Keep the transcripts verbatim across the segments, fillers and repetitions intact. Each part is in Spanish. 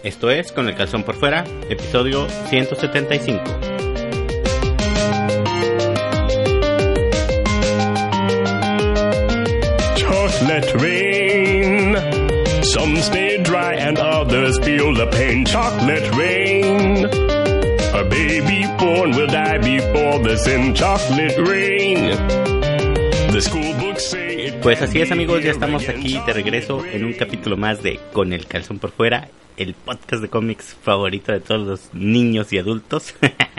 Esto es Con el Calzón por Fuera, episodio ciento setenta y cinco. Chocolate rain. Some stay dry and others feel the pain. Chocolate rain. A baby born will die before the sin. Chocolate rain. The school books say it. Pues así es, amigos, ya estamos aquí de regreso en un capítulo más de Con el Calzón por Fuera, el podcast de cómics favorito de todos los niños y adultos.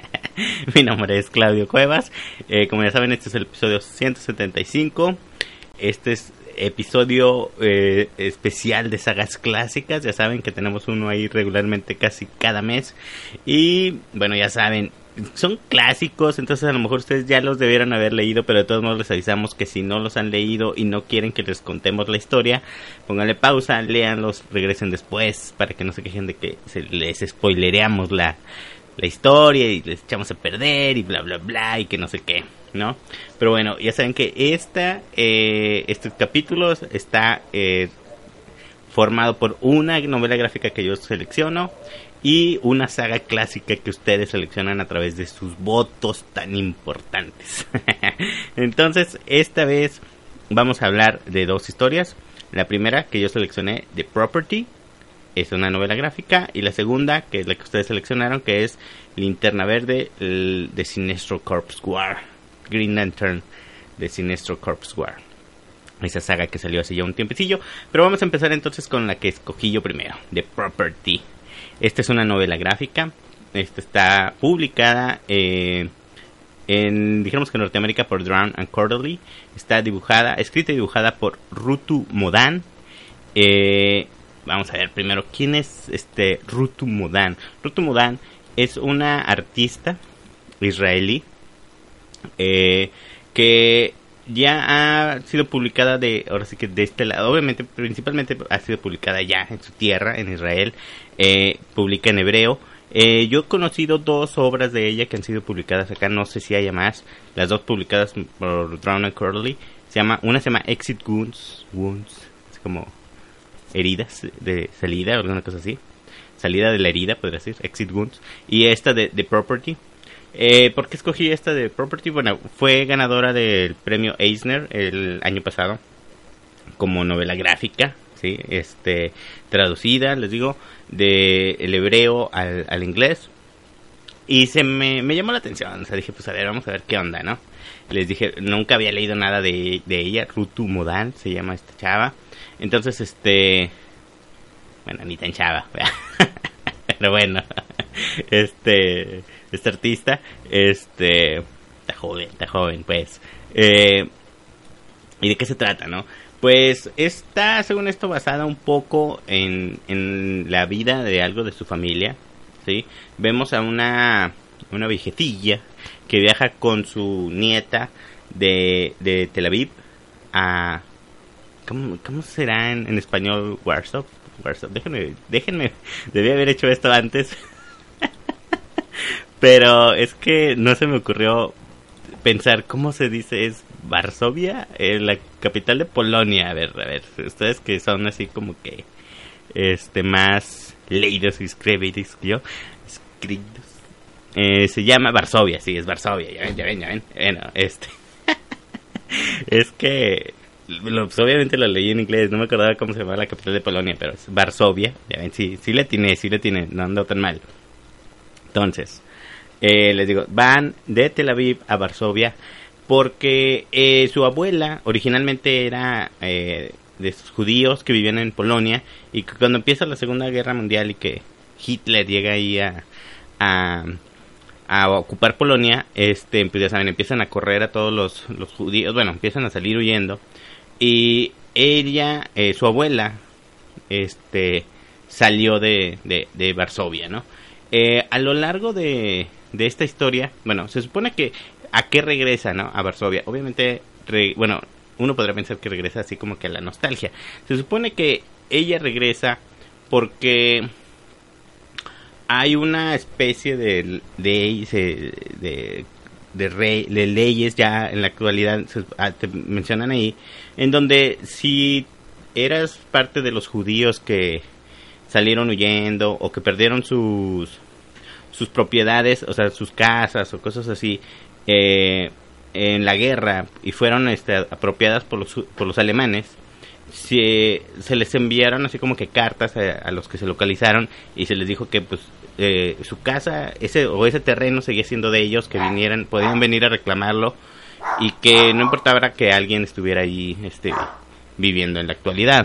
Mi nombre es Claudio Cuevas. Eh, como ya saben, este es el episodio ciento setenta y cinco. Este es episodio eh, especial de sagas clásicas. Ya saben que tenemos uno ahí regularmente casi cada mes. Y bueno, ya saben, son clásicos, entonces a lo mejor ustedes ya los debieron haber leído, pero de todos modos les avisamos que si no los han leído y no quieren que les contemos la historia, pónganle pausa, léanlos, regresen después para que no se quejen de que se les spoilereamos la, la historia y les echamos a perder y bla bla bla y que no sé qué, ¿no? Pero bueno, ya saben que esta, eh, este capítulo está eh, formado por una novela gráfica que yo selecciono y una saga clásica que ustedes seleccionan a través de sus votos tan importantes. Entonces, esta vez vamos a hablar de dos historias. La primera que yo seleccioné, The Property, es una novela gráfica. Y la segunda, que es la que ustedes seleccionaron, que es Linterna Verde, el, de Sinestro Corps War. Green Lantern, de Sinestro Corps War. Esa saga que salió hace ya un tiempecillo. Pero vamos a empezar entonces con la que escogí yo primero, The Property. Esta es una novela gráfica. Esta está publicada eh, en, dijéramos que en Norteamérica por Drawn and Quarterly. Está dibujada, escrita y dibujada por Rutu Modan. Eh, vamos a ver primero quién es este Rutu Modan. Rutu Modan es una artista israelí eh, que ya ha sido publicada de, ahora sí que de este lado, obviamente, principalmente ha sido publicada ya en su tierra, en Israel, eh, publica en hebreo. Eh, yo he conocido dos obras de ella que han sido publicadas acá, no sé si haya más, las dos publicadas por Drawn and Quarterly. Se llama, una se llama Exit Wounds, Wounds, es como heridas de salida o alguna cosa así, salida de la herida, podría decir, Exit Wounds, y esta de The Property. Eh, ¿Por qué escogí esta de Property? Bueno, fue ganadora del premio Eisner el año pasado como novela gráfica, ¿sí? Este, traducida, les digo, del hebreo al, al inglés. Y se me, me llamó la atención, o sea, dije, pues a ver, vamos a ver qué onda, ¿no? Les dije, nunca había leído nada de, de ella, Rutu Modan se llama esta chava. Entonces, este, bueno, ni tan chava, pero bueno, este... Este artista, este, está joven, está joven, pues. Eh, ¿Y de qué se trata, no? Pues está, según esto, basada un poco en, en la vida de algo de su familia, ¿sí? Vemos a una, una viejecilla que viaja con su nieta de, de Tel Aviv a... ¿Cómo, cómo será en, en español? Warsaw. Warsaw. Déjenme, déjenme, debí haber hecho esto antes. Pero es que no se me ocurrió pensar cómo se dice, es Varsovia, eh, la capital de Polonia. A ver, a ver, ustedes que son así como que este más leídos y escribidos que yo, escritos, eh, se llama Varsovia, sí, es Varsovia, ya ven, ya ven, ya ven. Bueno, este es que lo, pues obviamente lo leí en inglés, no me acordaba cómo se llamaba la capital de Polonia, pero es Varsovia, ya ven, sí, sí le atiné, sí le atiné, no ando tan mal. Entonces, Eh, les digo, van de Tel Aviv a Varsovia porque eh, su abuela originalmente era eh, de esos judíos que vivían en Polonia, y que cuando empieza la Segunda Guerra Mundial y que Hitler llega ahí a, a, a ocupar Polonia, este, pues ya saben, empiezan a correr a todos los, los judíos, bueno, empiezan a salir huyendo, y ella, eh, su abuela, este, salió de, de, de Varsovia, ¿no? Eh, a lo largo de, de esta historia, bueno, se supone que ¿a qué regresa, no? A Varsovia. Obviamente, re, bueno, uno podría pensar que regresa así como que a la nostalgia. Se supone que ella regresa porque hay una especie de de, de, de, rey, de leyes ya en la actualidad, se, te mencionan ahí, en donde si eras parte de los judíos que salieron huyendo o que perdieron sus sus propiedades, o sea, sus casas o cosas así, eh, en la guerra y fueron este, apropiadas por los, por los alemanes, se, se les enviaron así como que cartas a, a los que se localizaron y se les dijo que pues eh, su casa ese o ese terreno seguía siendo de ellos, que vinieran, podían venir a reclamarlo y que no importaba que alguien estuviera ahí este, viviendo en la actualidad.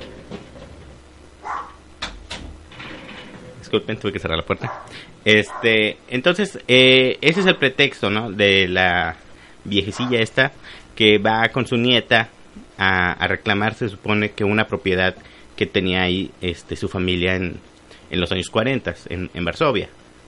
Disculpen, tuve que cerrar la puerta. Este, entonces, eh, ese es el pretexto, ¿no? De la viejecilla esta que va con su nieta a, a reclamar, se supone que una propiedad que tenía ahí este, su familia en, en los años cuarenta, en, en Varsovia.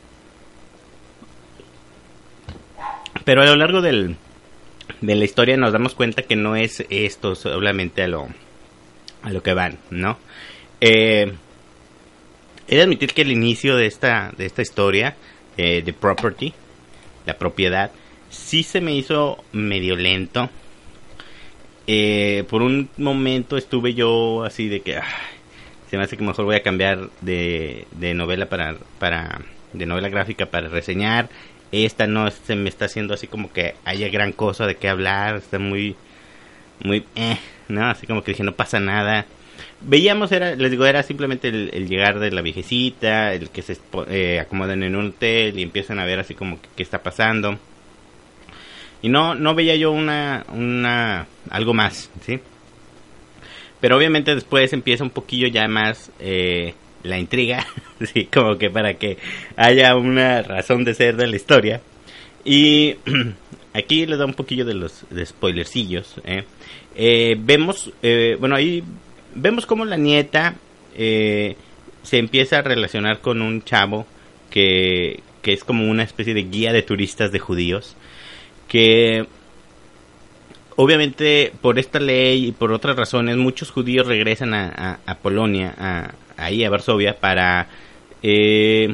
Pero a lo largo del, de la historia nos damos cuenta que no es esto solamente a lo, a lo que van, ¿no? Eh... He de admitir que el inicio de esta de esta historia, eh, de Property, la propiedad, sí se me hizo medio lento. Eh, por un momento estuve yo así de que ay, se me hace que mejor voy a cambiar de, de novela para para de novela gráfica para reseñar. Esta no se me está haciendo así como que haya gran cosa de qué hablar, está muy muy eh, no, así como que dije no pasa nada. Veíamos, era, les digo, era simplemente el, el llegar de la viejecita, el que se eh, acomodan en un hotel y empiezan a ver así como que qué está pasando. Y no no veía yo una una algo más, ¿sí? Pero obviamente después empieza un poquillo ya más eh, la intriga, sí, como que para que haya una razón de ser de la historia. Y aquí les da un poquillo de los de spoilercillos, ¿eh? Eh, vemos, eh, bueno, ahí vemos como la nieta eh, se empieza a relacionar con un chavo que, que es como una especie de guía de turistas de judíos, que obviamente por esta ley y por otras razones muchos judíos regresan a, a, a Polonia, a, ahí a Varsovia, para eh,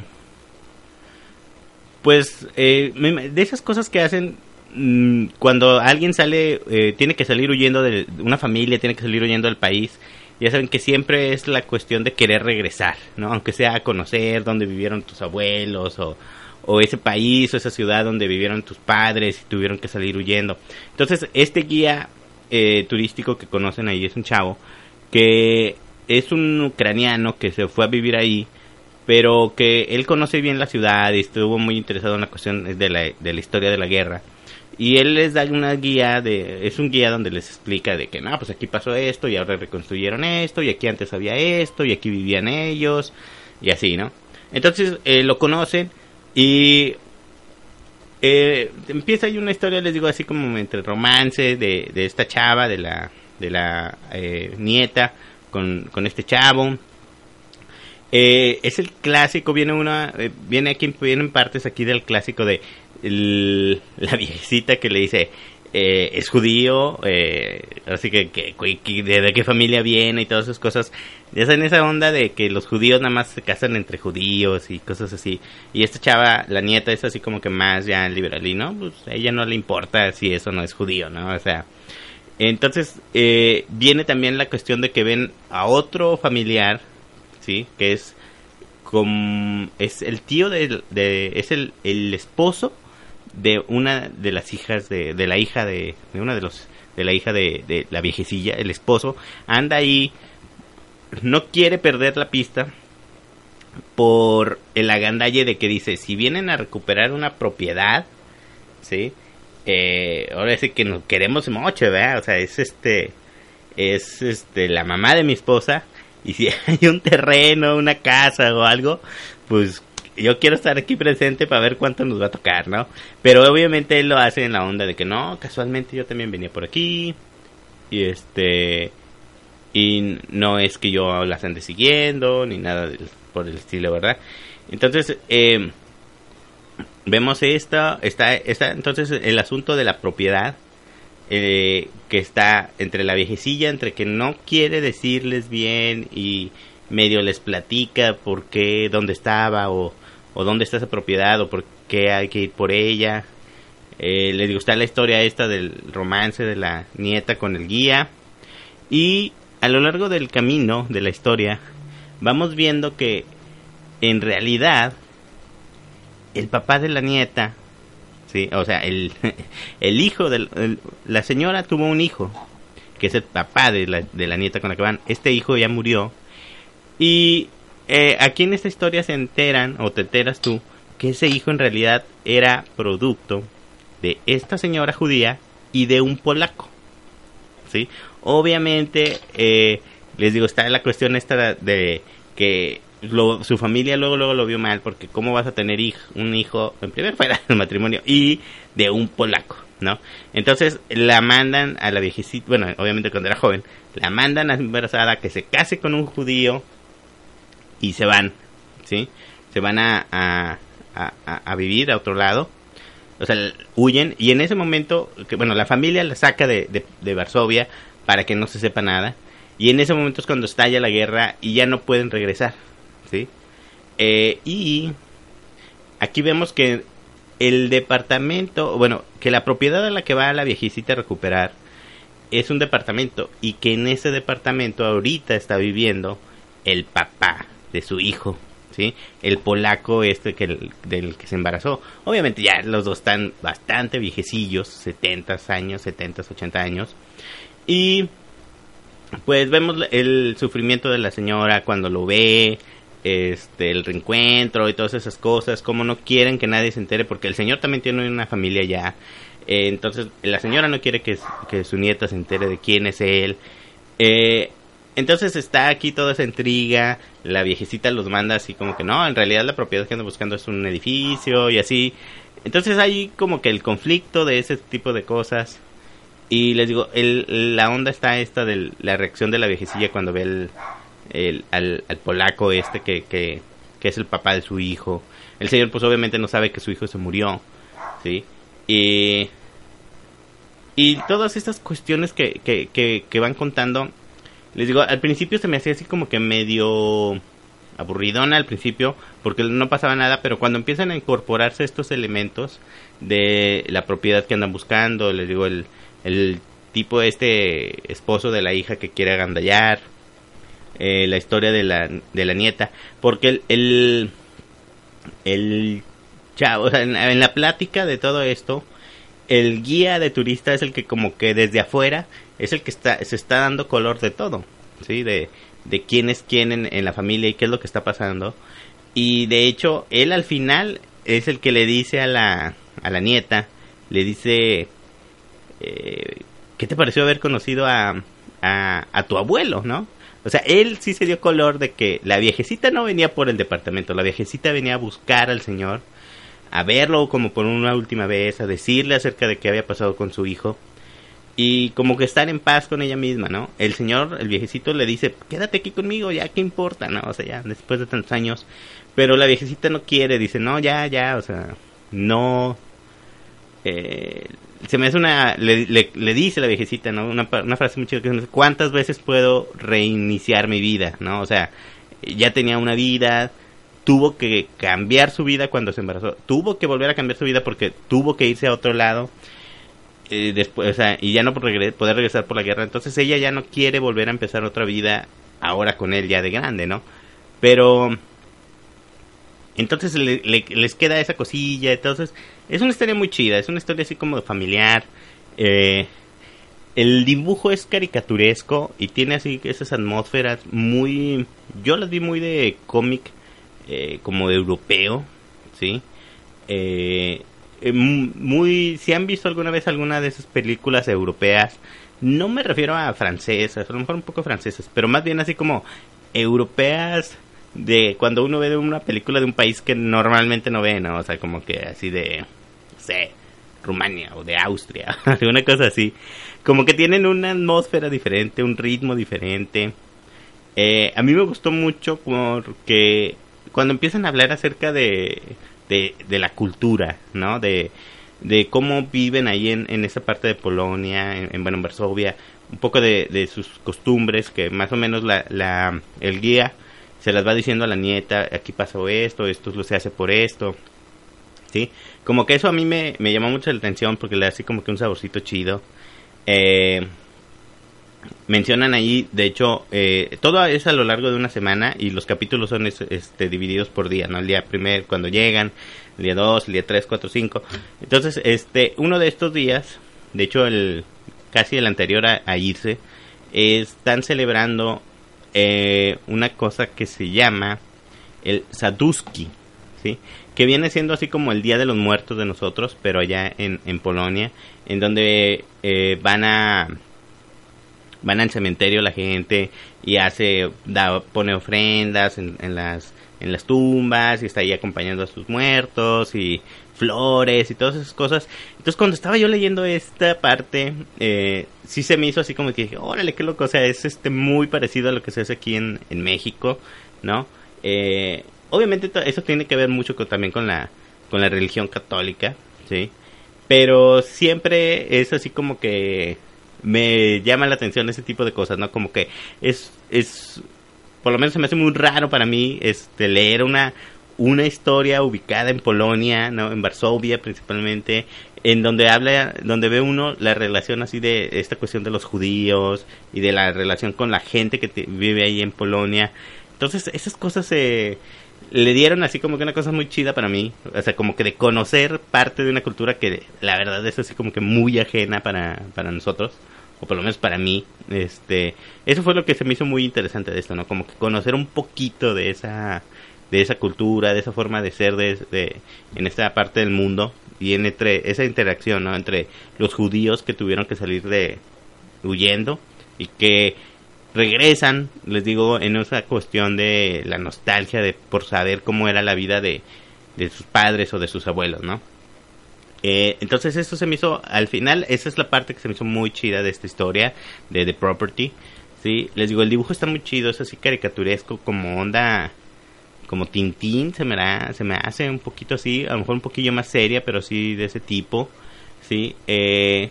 pues eh, de esas cosas que hacen mmm, cuando alguien sale, eh, tiene que salir huyendo de una familia, tiene que salir huyendo del país. Ya saben que siempre es la cuestión de querer regresar, ¿no? Aunque sea a conocer dónde vivieron tus abuelos o, o ese país o esa ciudad donde vivieron tus padres y tuvieron que salir huyendo. Entonces, este guía eh, turístico que conocen ahí es un chavo que es un ucraniano que se fue a vivir ahí, pero que él conoce bien la ciudad y estuvo muy interesado en la cuestión de la, de la historia de la guerra. Y él les da una guía, de es un guía donde les explica de que no, pues aquí pasó esto y ahora reconstruyeron esto y aquí antes había esto y aquí vivían ellos y así, ¿no? Entonces eh, lo conocen y eh, empieza ahí una historia, les digo, así como entre romance de, de esta chava, de la de la eh, nieta con, con este chavo. Eh, es el clásico, viene una, eh, viene aquí, vienen partes aquí del clásico de el, la viejecita que le dice, eh, es judío, eh, así que, que, que de, de qué familia viene y todas esas cosas. Ya saben esa onda de que los judíos nada más se casan entre judíos y cosas así. Y esta chava, la nieta, es así como que más ya liberal y no, pues a ella no le importa si eso no es judío, ¿no? O sea, entonces eh, viene también la cuestión de que ven a otro familiar, sí, que es como es el tío de, de es el, el esposo de una de las hijas de, de la hija de, de una de los de la hija de, de la viejecilla. El esposo anda ahí, no quiere perder la pista por el agandalle de que dice, si vienen a recuperar una propiedad, sí, eh, ahora sí que nos queremos mucho, ¿verdad? O sea, es este es este la mamá de mi esposa. Y si hay un terreno, una casa o algo, pues yo quiero estar aquí presente para ver cuánto nos va a tocar, ¿no? Pero obviamente él lo hace en la onda de que no, casualmente yo también venía por aquí. Y este... Y no es que yo las ande siguiendo, ni nada del, por el estilo, ¿verdad? Entonces, eh, vemos esta, está, está entonces el asunto de la propiedad. Eh, que está entre la viejecilla, entre que no quiere decirles bien y medio les platica por qué, dónde estaba o, o dónde está esa propiedad o por qué hay que ir por ella. Eh, les digo, está la historia esta del romance de la nieta con el guía. Y a lo largo del camino de la historia vamos viendo que en realidad el papá de la nieta, sí, o sea, el, el hijo de el, la señora tuvo un hijo, que es el papá de la, de la nieta con la que van. Este hijo ya murió. Y eh, aquí en esta historia se enteran, o te enteras tú, que ese hijo en realidad era producto de esta señora judía y de un polaco, ¿sí? Obviamente, eh, les digo, está la cuestión esta de que lo, su familia luego luego lo vio mal, porque cómo vas a tener hijo, un hijo en primer fuera del matrimonio y de un polaco, ¿no? Entonces la mandan a la viejecita, bueno, obviamente cuando era joven, la mandan a embarazada que se case con un judío y se van, ¿sí? Se van a, a, a, a vivir a otro lado, o sea, huyen, y en ese momento, que bueno, la familia la saca de, de, de Varsovia para que no se sepa nada, y en ese momento es cuando estalla la guerra y ya no pueden regresar, ¿sí? Eh, y aquí vemos que el departamento, bueno, que la propiedad a la que va la viejecita a recuperar es un departamento, y que en ese departamento ahorita está viviendo el papá de su hijo, ¿sí? El polaco este que el, del que se embarazó. Obviamente ya los dos están bastante viejecillos, setenta años, setenta, ochenta años. Y pues vemos el sufrimiento de la señora cuando lo ve, este, el reencuentro y todas esas cosas, como no quieren que nadie se entere, porque el señor también tiene una familia ya. Eh, entonces la señora no quiere que, que su nieta se entere de quién es él. Eh, entonces está aquí toda esa intriga. La viejecita los manda así como que no, en realidad la propiedad que andan buscando es un edificio y así. Entonces hay como que el conflicto de ese tipo de cosas. Y les digo, el, la onda está esta de la reacción de la viejecilla cuando ve el, el, al, al polaco este que, que, que es el papá de su hijo. El señor pues obviamente no sabe que su hijo se murió, ¿sí? Y, y todas estas cuestiones que, que, que, que van contando, les digo, al principio se me hacía así como que medio aburridona al principio, porque no pasaba nada, pero cuando empiezan a incorporarse estos elementos de la propiedad que andan buscando, les digo, el, el tipo este esposo de la hija que quiere agandallar, eh, la historia de la, de la nieta, porque el, el, el chavo, o sea, en, en la plática de todo esto, el guía de turista es el que como que desde afuera es el que está se está dando color de todo, ¿sí? De, de quién es quién en, en la familia y qué es lo que está pasando. Y de hecho, él al final es el que le dice a la, a la nieta, le dice, eh, ¿qué te pareció haber conocido a, a, a tu abuelo, no? O sea, él sí se dio color de que la viejecita no venía por el departamento, la viejecita venía a buscar al señor, a verlo como por una última vez, a decirle acerca de qué había pasado con su hijo, y como que estar en paz con ella misma, ¿no? El señor, el viejecito le dice, quédate aquí conmigo, ya, ¿qué importa, no? O sea, ya, después de tantos años, pero la viejecita no quiere, dice, no, ya, ya, o sea, no, eh, se me hace una, le, le, le dice la viejecita, ¿no? Una, una frase muy chida que dice, ¿cuántas veces puedo reiniciar mi vida, no? O sea, ya tenía una vida, tuvo que cambiar su vida cuando se embarazó, tuvo que volver a cambiar su vida porque tuvo que irse a otro lado, eh, después, o sea, y ya no regre- poder regresar por la guerra. Entonces ella ya no quiere volver a empezar otra vida ahora con él ya de grande, ¿no? Pero entonces le, le, les queda esa cosilla. Entonces es una historia muy chida, es una historia así como familiar. Eh, el dibujo es caricaturesco y tiene así esas atmósferas muy, yo las vi muy de cómic, Eh, como europeo, ¿sí? Eh, eh, muy, si han visto alguna vez alguna de esas películas europeas, no me refiero a francesas, a lo mejor un poco francesas, pero más bien así como europeas, de cuando uno ve una película de un país que normalmente no ve, ¿no? O sea, como que así de, no sé, Rumania o de Austria, alguna cosa así, como que tienen una atmósfera diferente, un ritmo diferente. Eh, a mí me gustó mucho porque cuando empiezan a hablar acerca de, de, de la cultura, ¿no? De, de cómo viven ahí en, en esa parte de Polonia, en, en, bueno, en Varsovia, un poco de, de sus costumbres, que más o menos la, la, el guía se las va diciendo a la nieta, aquí pasó esto, esto lo se hace por esto, ¿sí? Como que eso a mí me, me llamó mucho la atención porque le da así como que un saborcito chido. Eh... mencionan ahí, de hecho, eh, todo es a lo largo de una semana y los capítulos son es, este, divididos por día, ¿no? El día primero cuando llegan, el día dos, el día tres, cuatro, cinco. Entonces, este, uno de estos días, de hecho, el casi el anterior a, a irse, están celebrando eh, una cosa que se llama el Saduski, ¿sí? Que viene siendo así como el Día de los Muertos de nosotros, pero allá en, en Polonia, en donde eh, van a van al cementerio la gente y hace da, pone ofrendas en, en las en las tumbas y está ahí acompañando a sus muertos y flores y todas esas cosas. Entonces cuando estaba yo leyendo esta parte, eh, sí se me hizo así como que dije, órale, qué loco, o sea, es este muy parecido a lo que se hace aquí en, en México, ¿no? Eh, obviamente to- eso tiene que ver mucho con, también con la con la religión católica, ¿sí? Pero siempre es así como que me llama la atención ese tipo de cosas, ¿no? Como que es es por lo menos se me hace muy raro para mí este leer una una historia ubicada en Polonia, ¿no? En Varsovia principalmente, en donde habla, donde ve uno la relación así de esta cuestión de los judíos y de la relación con la gente que te, vive ahí en Polonia. Entonces, esas cosas se eh, le dieron así como que una cosa muy chida para mí, o sea, como que de conocer parte de una cultura que la verdad es así como que muy ajena para, para nosotros, o por lo menos para mí. Este, eso fue lo que se me hizo muy interesante de esto, ¿no? Como que conocer un poquito de esa de esa cultura, de esa forma de ser de, de en esta parte del mundo y en entre esa interacción, ¿no? Entre los judíos que tuvieron que salir de huyendo y que regresan, les digo, en esa cuestión de la nostalgia de por saber cómo era la vida de, de sus padres o de sus abuelos, ¿no? Eh, entonces eso se me hizo, al final, esa es la parte que se me hizo muy chida de esta historia de The Property, ¿sí? Les digo, el dibujo está muy chido, es así caricaturesco, como onda, como Tintín, se me, da, se me hace un poquito así, a lo mejor un poquillo más seria, pero sí de ese tipo, ¿sí? Eh...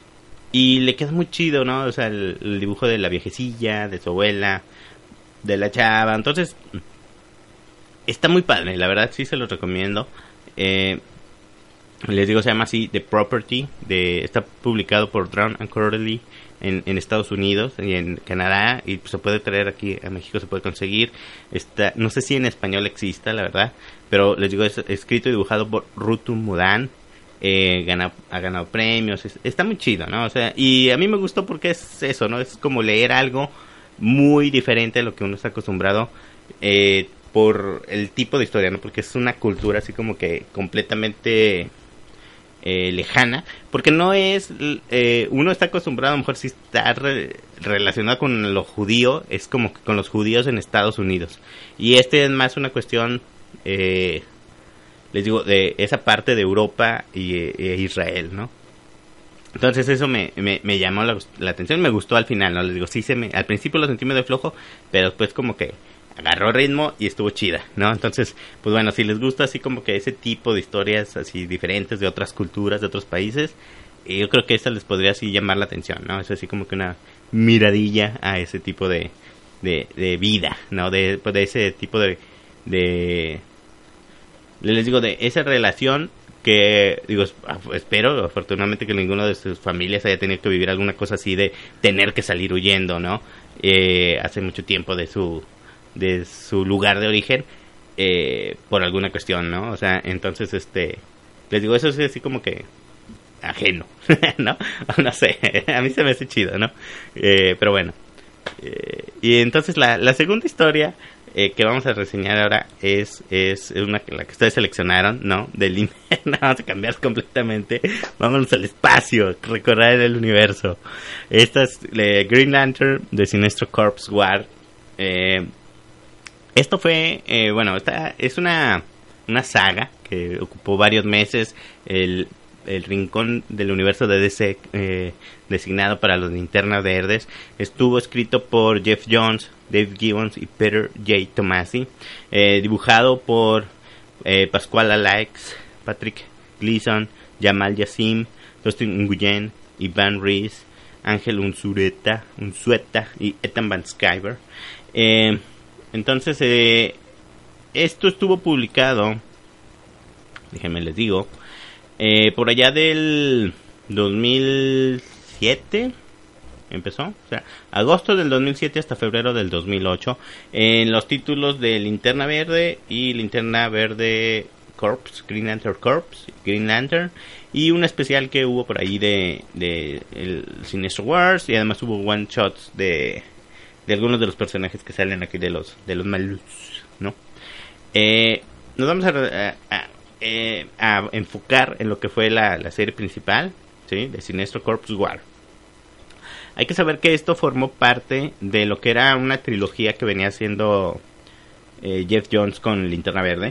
Y le queda muy chido, ¿no? O sea, el, el dibujo de la viejecilla, de su abuela, de la chava. Entonces, está muy padre, la verdad sí se los recomiendo. Eh, les digo, se llama así The Property. De, está publicado por Drown and Quarterly en, en Estados Unidos y en Canadá. Y pues, se puede traer aquí a México, se puede conseguir. Está, no sé si en español exista, la verdad. Pero les digo, es escrito y dibujado por Rutu Mudan. Eh, gana, ha ganado premios, es, está muy chido, ¿no? O sea, y a mí me gustó porque es eso, ¿no? Es como leer algo muy diferente a lo que uno está acostumbrado eh, por el tipo de historia, ¿no? Porque es una cultura así como que completamente eh, lejana, porque no es, eh, uno está acostumbrado, a lo mejor si está re, relacionado con lo judío, es como que con los judíos en Estados Unidos, y este es más una cuestión eh, les digo, de esa parte de Europa y e Israel, ¿no? Entonces eso me, me, me llamó la, la atención, me gustó al final, ¿no? Les digo, sí, se me, al principio lo sentí medio flojo, pero después como que agarró ritmo y estuvo chida, ¿no? Entonces, pues bueno, si les gusta así como que ese tipo de historias así diferentes de otras culturas, de otros países, eh, yo creo que esta les podría así llamar la atención, ¿no? Es así como que una miradilla a ese tipo de, de, de vida, ¿no? De, pues de ese tipo de... de les digo, de esa relación que, digo, espero afortunadamente que ninguno de sus familias haya tenido que vivir alguna cosa así de tener que salir huyendo, ¿no? Eh, hace mucho tiempo de su de su lugar de origen eh, por alguna cuestión, ¿no? O sea, entonces, este, les digo, eso es así como que ajeno, ¿no? No sé, a mí se me hace chido, ¿no? Eh, pero bueno, eh, y entonces la, la segunda historia Eh, que vamos a reseñar ahora es es una la que ustedes seleccionaron, ¿no? Del invierno. Vamos a cambiar completamente. Vámonos al espacio, recorrer el universo. Esta es eh, Green Lantern de Sinestro Corps War. Eh, esto fue, eh, bueno, esta es una una saga que ocupó varios meses. El el rincón del universo de D C eh, designado para los linternas verdes estuvo escrito por Jeff Jones, Dave Gibbons y Peter J. Tomasi, eh, dibujado por eh, Pasquale Alaix, Patrick Gleason, Jamal Yassim, Dustin Nguyen, Ivan Reis, Ángel Unzueta, Unzueta y Ethan Van Sciver. Eh, entonces eh, esto estuvo publicado, déjenme les digo, Eh, por allá del dos mil siete, empezó, o sea, agosto del dos mil siete hasta febrero del dos mil ocho, en los títulos de Linterna Verde y Linterna Verde Corps, Green Lantern Corps, Green Lantern, y un especial que hubo por ahí de, de el Sinestro Wars, y además hubo one shots de, de algunos de los personajes que salen aquí de los de los malus, ¿no? Eh, nos vamos a, a, a, a enfocar en lo que fue la, la serie principal, ¿sí? De Sinestro Corps War. Hay que saber que esto formó parte de lo que era una trilogía que venía haciendo eh, Geoff Johns con Linterna Verde.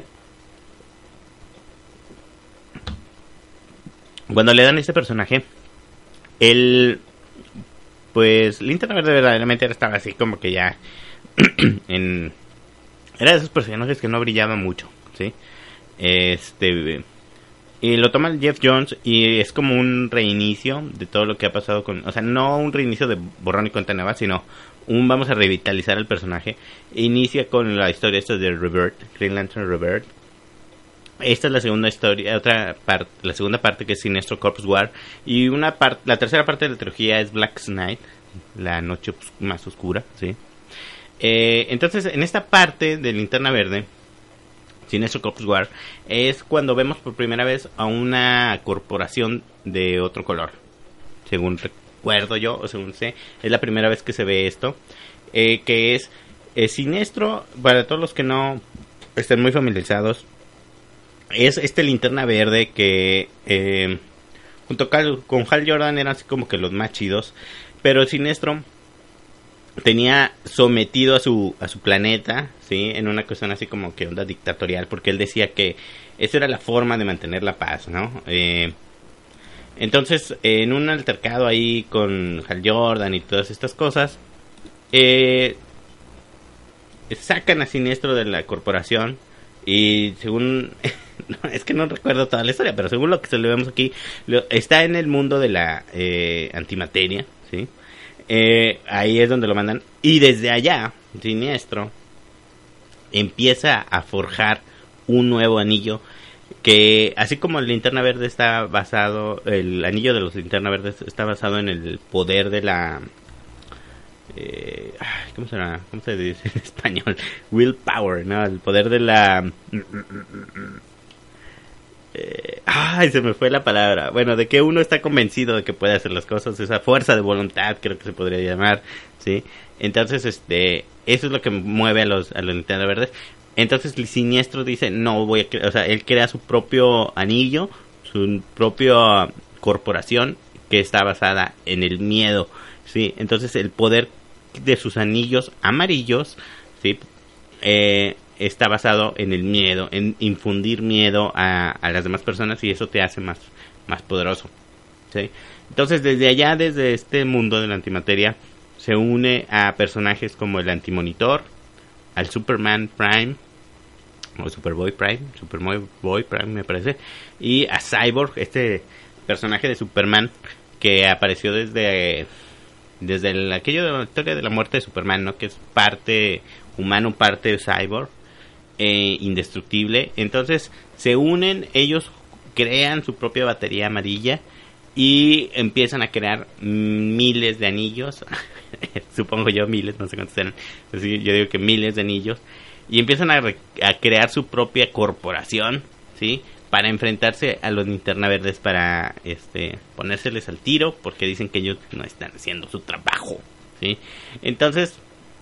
Cuando le dan este personaje, él, pues, Linterna Verde verdaderamente estaba así como que ya en... Era de esos personajes que no brillaban mucho, ¿sí? Este... Y lo toma Geoff Johns y es como un reinicio de todo lo que ha pasado con... O sea, no un reinicio de borrón y cuenta nueva, sino un vamos a revitalizar el personaje. Inicia con la historia esta de Rebirth, Green Lantern Rebirth. Esta es la segunda historia, otra parte, la segunda parte que es Sinestro Corps War. Y una parte, la tercera parte de la trilogía es Black Knight, la noche más oscura, ¿sí? Eh, entonces, en esta parte de Linterna Verde, Sinestro Corps War, es cuando vemos por primera vez a una corporación de otro color. Según recuerdo yo, o según sé, es la primera vez que se ve esto. Eh, que es eh, Sinestro, para todos los que no estén muy familiarizados, es este Linterna Verde que eh, junto con Hal Jordan eran así como que los más chidos. Pero Sinestro tenía sometido a su a su planeta, sí, en una cuestión así como que onda dictatorial, porque él decía que esa era la forma de mantener la paz, ¿no? Eh, entonces, en un altercado ahí con Hal Jordan y todas estas cosas, eh, sacan a Sinestro de la corporación y según es que no recuerdo toda la historia, pero según lo que se le vemos aquí, lo, está en el mundo de la eh, antimateria, sí. Eh, ahí es donde lo mandan y desde allá Sinestro empieza a forjar un nuevo anillo que, así como el Linterna Verde está basado, el anillo de los Linterna Verdes está basado en el poder de la eh, ¿cómo será? ¿Cómo se dice en español? Willpower, ¿no? El poder de la Eh, ay, se me fue la palabra. Bueno, de que uno está convencido de que puede hacer las cosas, esa fuerza de voluntad, creo que se podría llamar, ¿sí? Entonces, este, eso es lo que mueve a los a los Linterna Verdes. Entonces, el Sinestro dice, no voy a, cre-, o sea, él crea su propio anillo, su propia corporación que está basada en el miedo, ¿sí? Entonces, el poder de sus anillos amarillos, ¿sí? Eh, está basado en el miedo, en infundir miedo a, a las demás personas, y eso te hace más, más poderoso, ¿sí? Entonces, desde allá, desde este mundo de la antimateria, se une a personajes como el Antimonitor, al Superman Prime, o Superboy Prime, Superboy Prime me parece, y a Cyborg, este personaje de Superman que apareció desde desde el, aquello de la historia de la muerte de Superman, ¿no? Que es parte humano, parte cyborg, eh, indestructible. Entonces se unen, ellos crean su propia batería amarilla y empiezan a crear miles de anillos, supongo yo miles, no sé cuántos eran, así yo digo que miles de anillos, y empiezan a, re- a crear su propia corporación, ¿sí? Para enfrentarse a los Linterna Verdes, para este ponérseles al tiro, porque dicen que ellos no están haciendo su trabajo, ¿sí? Entonces,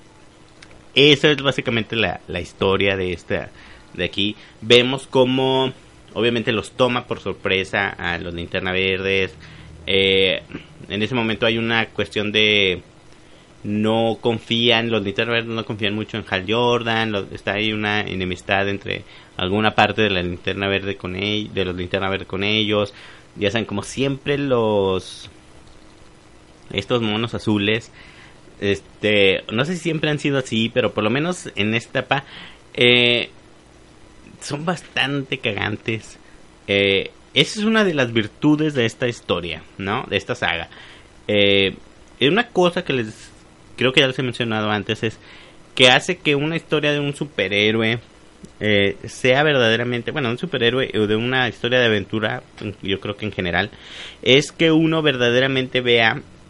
eso es básicamente la, la historia de esta de aquí. Vemos cómo obviamente los toma por sorpresa a los Linterna Verdes. Eh, en ese momento hay una cuestión de no confían, los Linterna Verdes no confían mucho en Hal Jordan, lo, está ahí una enemistad entre alguna parte de la Linterna Verde con ellos, de los Linterna Verde con ellos. Ya saben, como siempre los estos monos azules, este, no sé si siempre han sido así, pero por lo menos en esta etapa eh, son bastante cagantes. Eh, esa es una de las virtudes de esta historia, ¿no? De esta saga. Eh, es una cosa que les creo que ya les he mencionado antes, es que hace que una historia de un superhéroe eh, sea verdaderamente, bueno, un superhéroe o de una historia de aventura, yo creo que en general, es que uno verdaderamente vea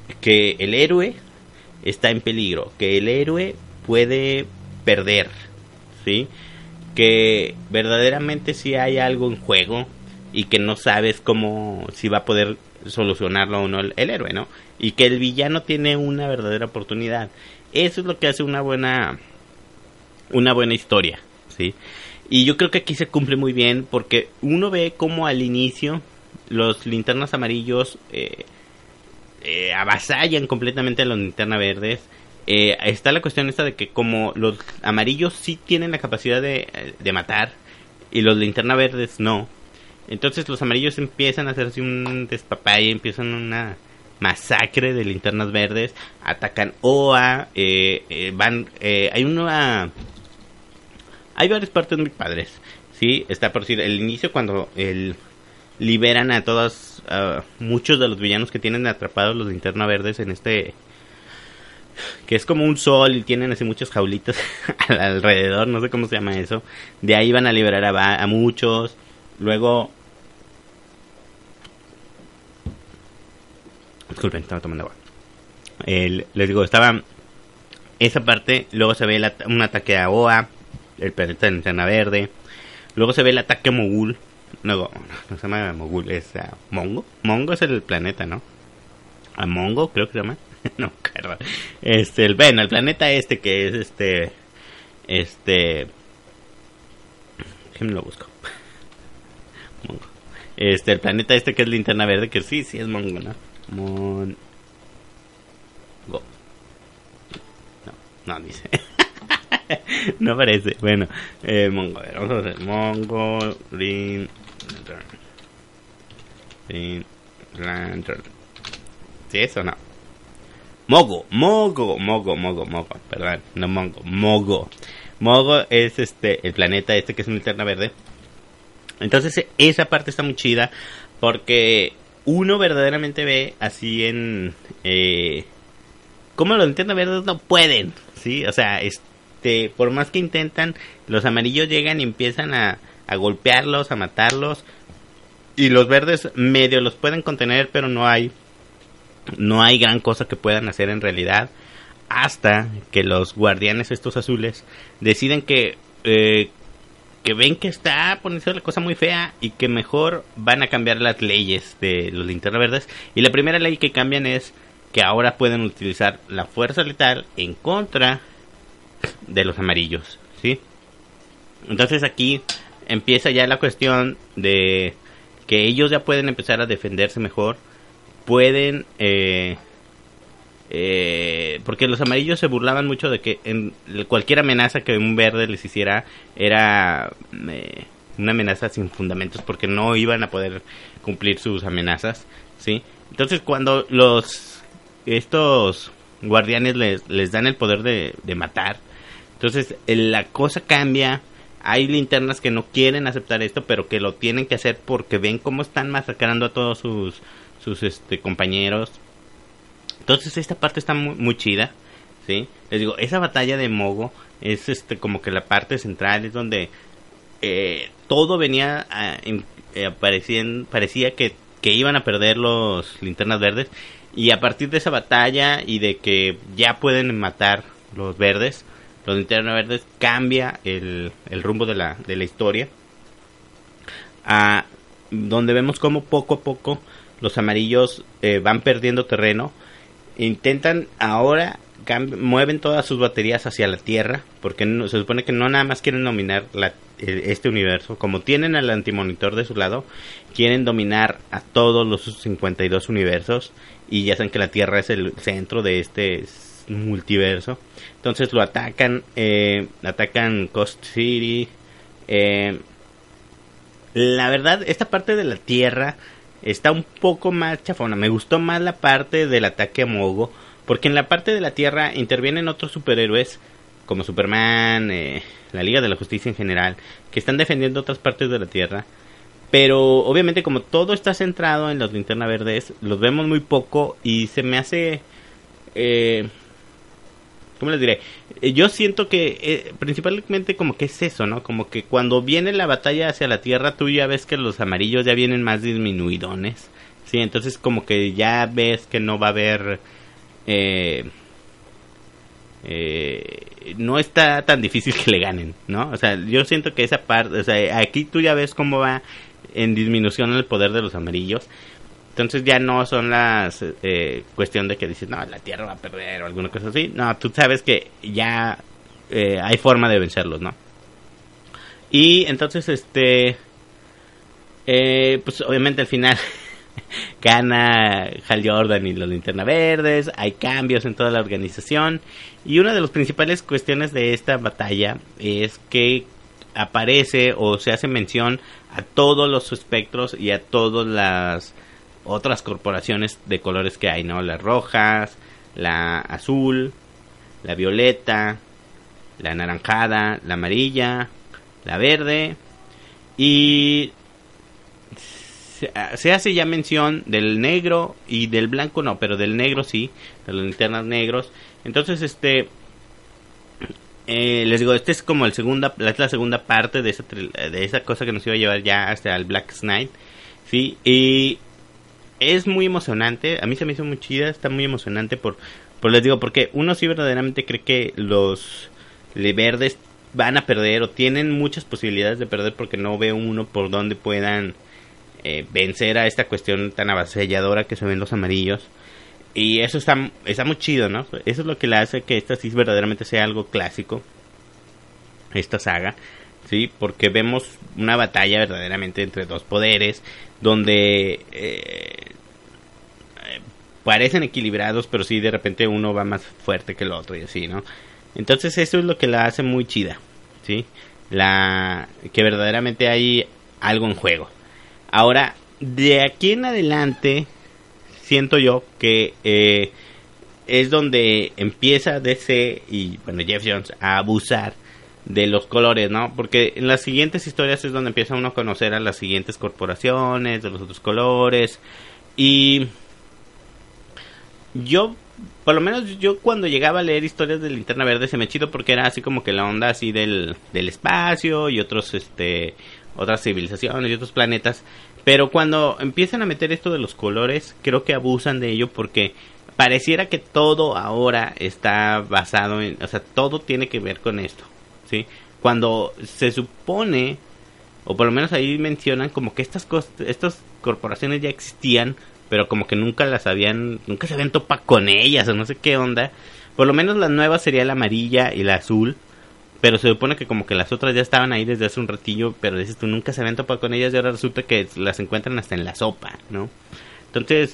que el héroe está en peligro, que el héroe puede perder, ¿sí? Que verdaderamente sí hay algo en juego y que no sabes cómo, si va a poder solucionarlo o no el, el héroe, ¿no? Y que el villano tiene una verdadera oportunidad. Eso es lo que hace una buena una buena historia, ¿sí? Y yo creo que aquí se cumple muy bien porque uno ve como al inicio los linternas amarillos eh, eh, avasallan completamente a los linternas verdes. Eh, está la cuestión esta de que como los amarillos sí tienen la capacidad de, de matar y los linternas verdes no. Entonces los amarillos empiezan a hacerse un despapalle, empiezan una masacre de linternas verdes, atacan O A, eh, eh, van, eh, hay una, hay varias partes muy padres, sí, está por decir el inicio cuando el liberan a todos, uh, muchos de los villanos que tienen atrapados los linternas verdes en este, que es como un sol y tienen así muchas jaulitas alrededor, no sé cómo se llama eso. De ahí van a liberar a, a muchos, luego. Disculpen, estaba tomando agua. El, les digo, estaba esa parte. Luego se ve el, un ataque a O A, el planeta de linterna verde. Luego se ve el ataque a Mogul. Luego, no, no se llama Mogul, es uh, Mongo. Mongo es el planeta, ¿no? A Mongo, creo que se llama. No, caramba. Este, el, bueno, el planeta este que es este. Este. Déjenme lo busco. Mongo. Este, el planeta este que es linterna verde, que sí, sí es Mongo, ¿no? Mon... Go. No, no dice. No aparece. Bueno, eh, Mongo. A ver, vamos a hacer Mongo Green Lantern. Green Lantern. ¿Sí eso o no? Mogo, Mogo, Mogo, Mogo, Mogo. Perdón, no Mongo, Mogo. Mogo es este el planeta este que es una linterna verde. Entonces esa parte está muy chida porque uno verdaderamente ve así en eh, cómo los linternas verdes no pueden, ¿sí? O sea, este, por más que intentan, los amarillos llegan y empiezan a, a golpearlos, a matarlos, y los verdes medio los pueden contener, pero no hay no hay gran cosa que puedan hacer en realidad, hasta que los guardianes estos azules deciden que eh, que ven que está poniéndose la cosa muy fea y que mejor van a cambiar las leyes de los linternas verdes. Y la primera ley que cambian es que ahora pueden utilizar la fuerza letal en contra de los amarillos, ¿sí? Entonces aquí empieza ya la cuestión de que ellos ya pueden empezar a defenderse mejor. Pueden... Eh, Eh, porque los amarillos se burlaban mucho de que en cualquier amenaza que un verde les hiciera era eh, una amenaza sin fundamentos, porque no iban a poder cumplir sus amenazas, ¿sí? Entonces cuando los estos guardianes les, les dan el poder de, de matar, entonces la cosa cambia. Hay linternas que no quieren aceptar esto, pero que lo tienen que hacer porque ven cómo están masacrando a todos sus, sus este, compañeros. Entonces esta parte está muy, muy chida, ¿sí? Les digo, esa batalla de Mogo es este como que la parte central, es donde eh, todo venía a, eh, parecían, parecía que, que iban a perder los linternas verdes, y a partir de esa batalla y de que ya pueden matar los verdes, los linternas verdes, cambia el, el rumbo de la, de la historia, a donde vemos como poco a poco los amarillos eh, van perdiendo terreno. Intentan ahora, cambi- mueven todas sus baterías hacia la Tierra, porque no, se supone que no nada más quieren dominar la, este universo. Como tienen al antimonitor de su lado, quieren dominar a todos los cincuenta y dos universos, y ya saben que la Tierra es el centro de este multiverso. Entonces lo atacan, eh, atacan Coast City. Eh, la verdad, esta parte de la Tierra está un poco más chafona. Me gustó más la parte del ataque a Mogo, porque en la parte de la Tierra intervienen otros superhéroes como Superman, eh, la Liga de la Justicia en general, que están defendiendo otras partes de la Tierra. Pero obviamente como todo está centrado en los linternas verdes, los vemos muy poco y se me hace... Eh, ¿Cómo les diré? Eh, yo siento que eh, principalmente como que es eso, ¿no? Como que cuando viene la batalla hacia la Tierra, tú ya ves que los amarillos ya vienen más disminuidones, ¿sí? Entonces como que ya ves que no va a haber eh, eh, no está tan difícil que le ganen, ¿no? O sea, yo siento que esa parte, o sea, aquí tú ya ves cómo va en disminución el poder de los amarillos. Entonces ya no son las eh, cuestión de que dices, no, la Tierra va a perder o alguna cosa así. No, tú sabes que ya eh, hay forma de vencerlos, ¿no? Y entonces, este, eh, pues obviamente al final gana Hal Jordan y los Linterna Verdes. Hay cambios en toda la organización. Y una de las principales cuestiones de esta batalla es que aparece o se hace mención a todos los espectros y a todas las otras corporaciones de colores que hay, ¿no? Las rojas, la azul, la violeta, la anaranjada, la amarilla, la verde. Y se, se hace ya mención del negro y del blanco no, pero del negro sí, de los linternas negros. Entonces, este... Eh, les digo, este es como el segunda, es la segunda parte de esa, de esa cosa que nos iba a llevar ya hasta el Black Knight, ¿sí? Y es muy emocionante, a mí se me hizo muy chida, está muy emocionante por, por les digo, porque uno sí verdaderamente cree que los verdes van a perder o tienen muchas posibilidades de perder porque no veo uno por donde puedan eh, vencer a esta cuestión tan avasalladora que se ven los amarillos. Y eso está, está muy chido, ¿no? Eso es lo que le hace que esta sí verdaderamente sea algo clásico, esta saga, ¿sí? Porque vemos una batalla verdaderamente entre dos poderes, donde eh, parecen equilibrados, pero sí de repente uno va más fuerte que el otro y así, ¿no? Entonces eso es lo que la hace muy chida, ¿sí? La que verdaderamente hay algo en juego. Ahora, de aquí en adelante siento yo que eh, es donde empieza D C y bueno Geoff Johns a abusar de los colores, ¿no? Porque en las siguientes historias es donde empieza uno a conocer a las siguientes corporaciones, de los otros colores. Y yo, por lo menos yo cuando llegaba a leer historias de Linterna Verde se me chido porque era así como que la onda así del, del espacio y otros, este, otras civilizaciones y otros planetas. Pero cuando empiezan a meter esto de los colores, creo que abusan de ello porque pareciera que todo ahora está basado en... O sea, todo tiene que ver con esto, ¿sí? Cuando se supone, o por lo menos ahí mencionan como que estas cosas, estas corporaciones ya existían, pero como que nunca las habían... Nunca se habían topado con ellas o no sé qué onda. Por lo menos la nueva sería la amarilla y la azul. Pero se supone que como que las otras ya estaban ahí desde hace un ratillo, pero dices tú nunca se habían topado con ellas y ahora resulta que las encuentran hasta en la sopa, ¿no? Entonces,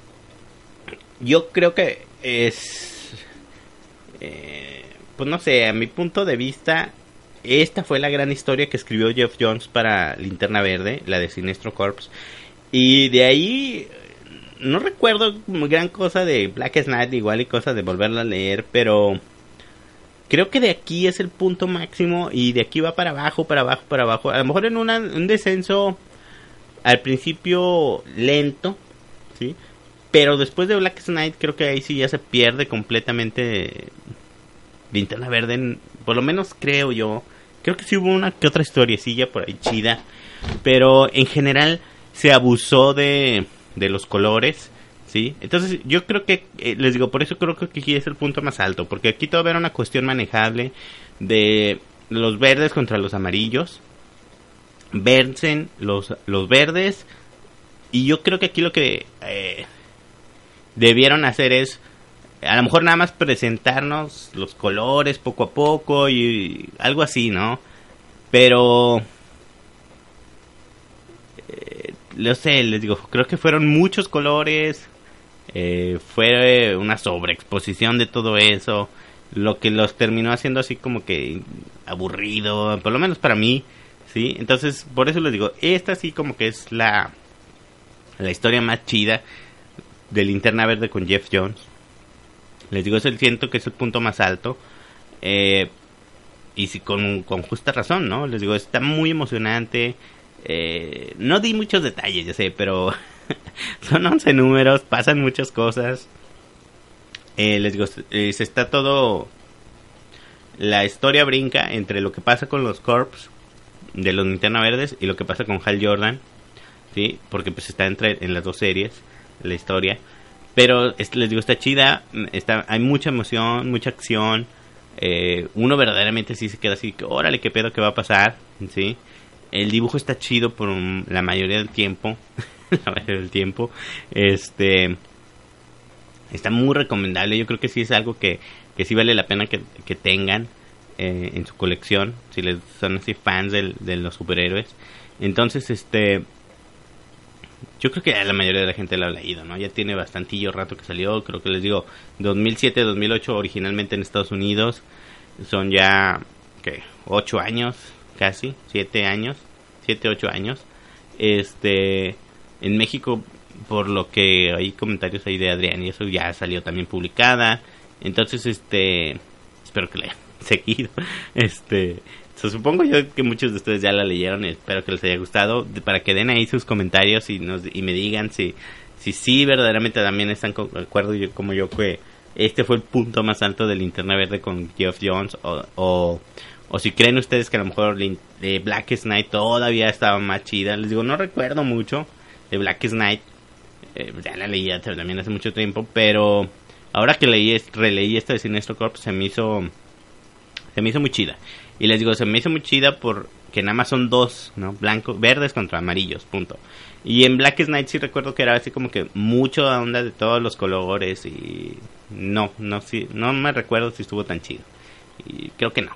yo creo que es, eh, pues no sé, a mi punto de vista, esta fue la gran historia que escribió Geoff Johns para Linterna Verde, la de Sinestro Corps. Y de ahí, no recuerdo gran cosa de Black Knight igual y cosas de volverla a leer, pero... Creo que de aquí es el punto máximo y de aquí va para abajo, para abajo, para abajo. A lo mejor en una, un descenso al principio lento, ¿sí? Pero después de Black Knight creo que ahí sí ya se pierde completamente Linterna Verde. Por lo menos creo yo. Creo que sí hubo una que otra historiecilla por ahí chida. Pero en general se abusó de, de los colores. ¿Sí? Entonces yo creo que, eh, les digo, por eso creo que aquí es el punto más alto, porque aquí todavía era una cuestión manejable de los verdes contra los amarillos, vencen los, los verdes, y yo creo que aquí lo que eh, debieron hacer es, a lo mejor nada más presentarnos los colores poco a poco, y, y algo así, ¿no? Pero... Eh, no sé, les digo, creo que fueron muchos colores... Eh, fue una sobreexposición de todo eso, lo que los terminó haciendo así como que aburrido, por lo menos para mí, ¿sí? Entonces, por eso les digo, esta sí como que es la la historia más chida de Linterna Verde con Geoff Johns. Les digo, eso siento que es el punto más alto, eh, y sí, con, con justa razón, ¿no? Les digo, está muy emocionante. Eh, no di muchos detalles, ya sé, pero son once números, pasan muchas cosas. Eh, les digo, eh, se está todo... La historia brinca entre lo que pasa con los Corps de los Linterna Verdes y lo que pasa con Hal Jordan, ¿sí? Porque pues está entre en las dos series la historia. pero es, les digo, está chida, está, hay mucha emoción, mucha acción. Eh, uno verdaderamente sí se queda así, que órale, qué pedo que va a pasar, ¿sí? El dibujo está chido por un, la mayoría del tiempo, la mayoría del tiempo, este, está muy recomendable. Yo creo que sí es algo que, que sí vale la pena que, que tengan eh, en su colección, si les son así fans del, de los superhéroes. Entonces, este, yo creo que ya la mayoría de la gente lo ha leído, ¿no? Ya tiene bastantillo rato que salió, creo que les digo, dos mil siete, dos mil ocho originalmente en Estados Unidos, son ya, ¿qué? ocho años, casi, siete años, siete, ocho años. Este, en México, por lo que hay comentarios ahí de Adrián y eso, ya salió también publicada. Entonces, este, espero que lean seguido. Este, so, supongo yo que muchos de ustedes ya la leyeron y espero que les haya gustado, de, para que den ahí sus comentarios y nos y me digan si si sí verdaderamente también están de acuerdo yo, como yo, que este fue el punto más alto del Linterna Verde con Geoff Johns, o, o o si creen ustedes que a lo mejor de Blackest Night todavía estaba más chida. Les digo, no recuerdo mucho de Blackest Night, eh, ya la leí también hace mucho tiempo, pero ahora que leí releí esta de Sinestro Corps se me hizo se me hizo muy chida. Y les digo, se me hizo muy chida porque nada más son dos, ¿no? Blancos, verdes contra amarillos, punto. Y en Blackest Night sí recuerdo que era así como que mucho onda de todos los colores y no, no, sí, no me recuerdo si estuvo tan chido. Y creo que no.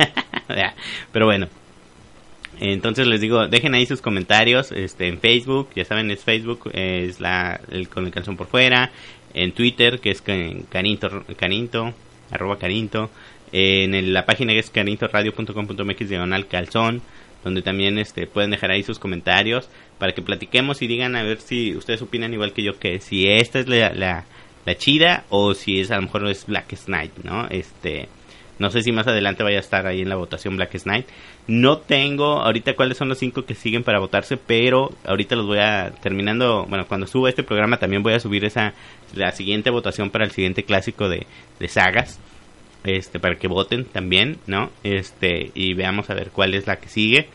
Pero bueno, entonces les digo, dejen ahí sus comentarios este en Facebook, ya saben, es Facebook, es la el con el calzón por fuera, en Twitter, que es Carinto, Carinto, arroba Carinto, en el, la página que es carintoradio punto com punto m x diagonal calzón, donde también este pueden dejar ahí sus comentarios para que platiquemos y digan a ver si ustedes opinan igual que yo, que si esta es la, la, la chida o si es a lo mejor es Blackest Night, ¿no? Este, no sé si más adelante vaya a estar ahí en la votación Blackest Night. No tengo ahorita cuáles son los cinco que siguen para votarse, pero ahorita los voy a, terminando, bueno, cuando suba este programa también voy a subir esa, la siguiente votación para el siguiente clásico de, de sagas, este, para que voten también, ¿no? Este, y veamos a ver cuál es la que sigue.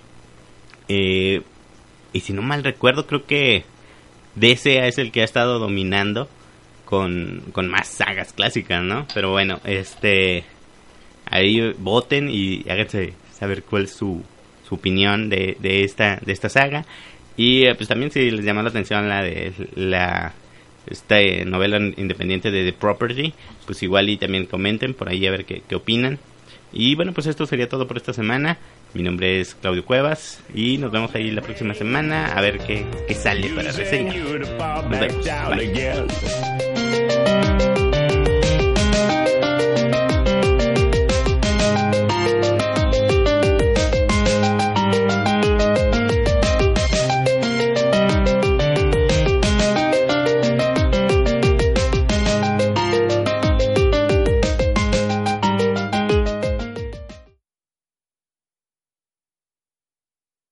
Eh, y si no mal recuerdo, creo que D C es el que ha estado dominando con, con más sagas clásicas, ¿no? Pero bueno, este, ahí voten y háganse saber cuál es su, su opinión de, de esta de esta saga. Y eh, pues también si les llama la atención la de la esta eh, novela independiente de The Property, pues igual y también comenten por ahí a ver qué, qué opinan. Y bueno, pues esto sería todo por esta semana. Mi nombre es Claudio Cuevas y nos vemos ahí la próxima semana a ver qué, qué sale para reseña. Nos vemos. Bye.